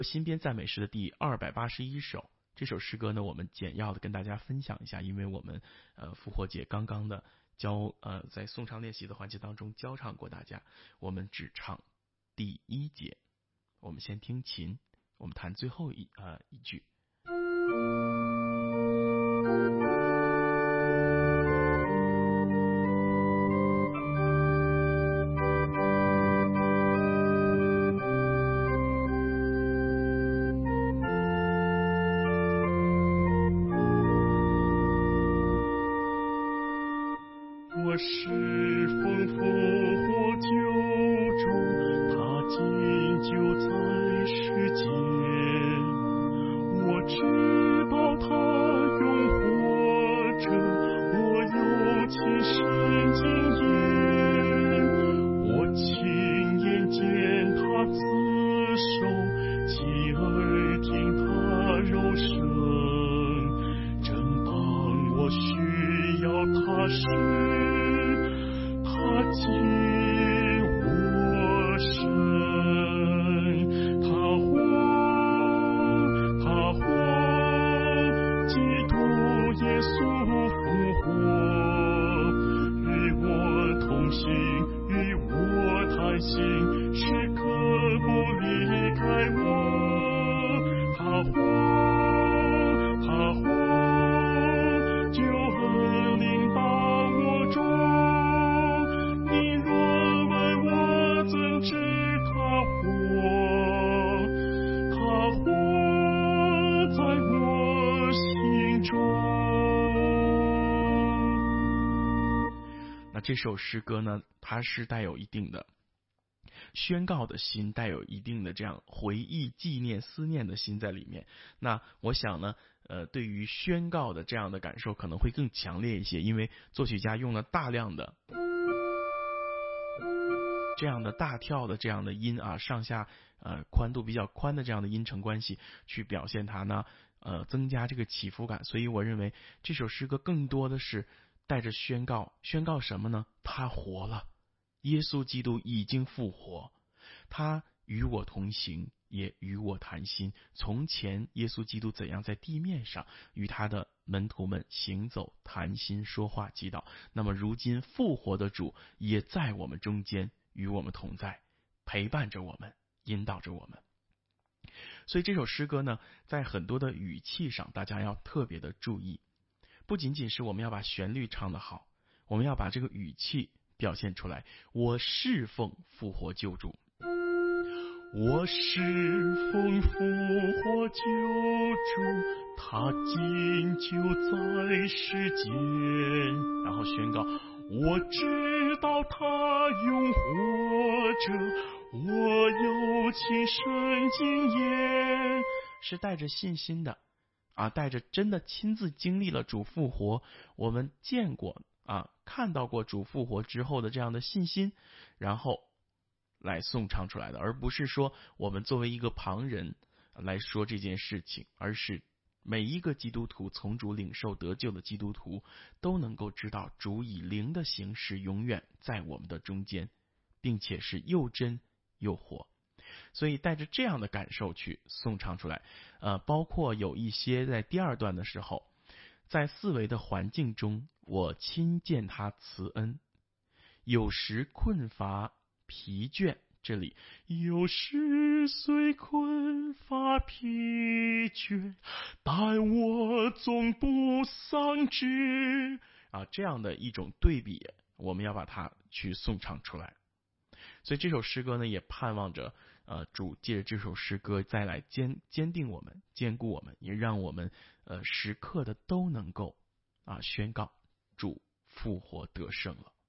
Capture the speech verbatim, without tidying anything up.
新编赞美诗的第二百八十一首。这首诗歌呢，我们简要的跟大家分享一下，因为我们呃复活节刚刚的教呃在颂唱练习的环节当中教唱过大家，我们只唱第一节。我们先听琴，我们弹最后一呃一句。 我是丰复活救主，他今就在世间。我知道他永活着，我有亲身经验。我亲眼见他自首，亲耳听他柔声。正当我需要他时，他接我身，他活，他活，基督耶稣复活，与我同行，与我谈心，时刻不离开我。他活，他活，救恩临到我中。 这首诗歌呢，它是带有一定的宣告的心，带有一定的这样回忆、纪念、思念的心在里面。那我想呢，呃，对于宣告的这样的感受可能会更强烈一些，因为作曲家用了大量的这样的大跳的这样的音啊，上下呃宽度比较宽的这样的音程关系去表现它呢，呃，增加这个起伏感。所以我认为这首诗歌更多的是带着宣告，宣告什么呢？他活了，耶稣基督已经复活，他与我同行，也与我谈心。从前耶稣基督怎样在地面上与他的门徒们行走、谈心、说话、祈祷，那么如今复活的主也在我们中间，与我们同在，陪伴着我们，引导着我们。所以这首诗歌呢，在很多的语气上大家要特别的注意，不仅仅是我们要把旋律唱得好，我们要把这个语气表现出来。我侍奉复活救主， 我侍奉复活救主，他今就在世间。 然后宣告， 我知道他永活着，我有亲身经验。 是带着信心的啊，带着真的亲自经历了主复活，我们见过啊，看到过主复活之后的这样的信心，然后来颂唱出来的，而不是说我们作为一个旁人来说这件事情，而是每一个基督徒，从主领受得救的基督徒都能够知道主以灵的形式永远在我们的中间，并且是又真又活。所以带着这样的感受去颂唱出来，呃，包括有一些在第二段的时候，在四维的环境中，我亲见他慈恩，有时困乏疲倦，这里有时虽困乏疲倦，但我总不丧志啊，这样的一种对比，我们要把它去颂唱出来。所以这首诗歌呢，也盼望着呃主借着这首诗歌再来坚坚定我们，坚固我们，也让我们呃时刻的都能够啊宣告主复活得胜了。